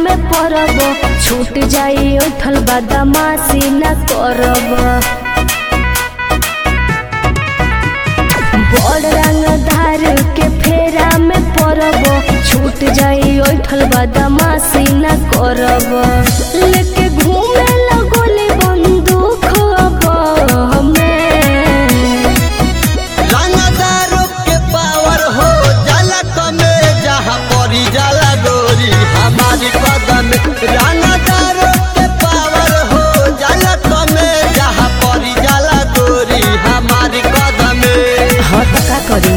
में परब छूट जाई उठल बदमाशी न करब। बड़ रंगदार के फेरा में परब छूट जाई उठल बदमाशी न करब। लेके घूमे लगोली बंदूक अब हमें रंगदारों के पावर हो जाला कमे जहाँ परी जाला गोरी हमारी कदम। रंगदारों के पावर हो जाला कमे जहाँ परी जाला गोरी हमारी कदम। हाँ तो का करी।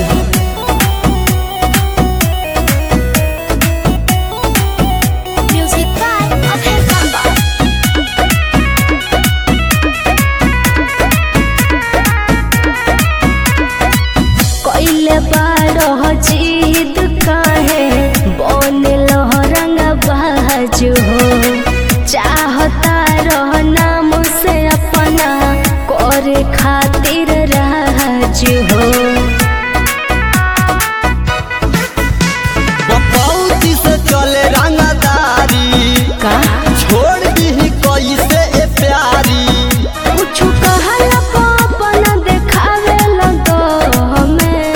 कैले बारह जीत काहे बनल रंग बाज हो। चाहता रह नाम से अपना करे खातिर राज हो। बपौती से चले रंगदारी का छोड़ दी कैसे ए प्यारी। कुछ कहला अपना देखावे लगो हमें।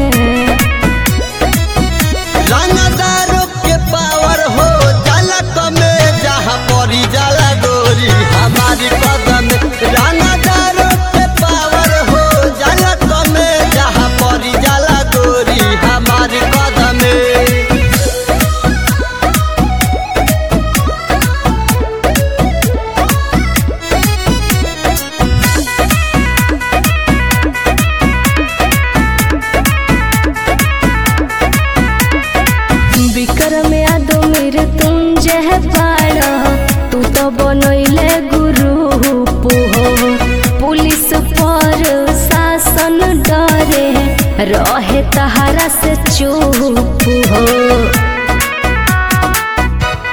रंगदारों के पावर हो जाला कमे जहाँ परी जाला गोरी हमारी कदम। रंगदारों के पावर हो जाला कमे जहाँ परी जाला गोरी हमारी कदम। विक्रम यादव मेरे तुम जह पाड़ा तू तो बनैले ग्रुप हो। पुलिस पर शासन डरे रहे तहारा से चुप हो।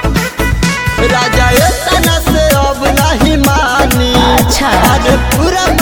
राजा ये तना से अब नहीं मानी। अच्छा। अरे पूरा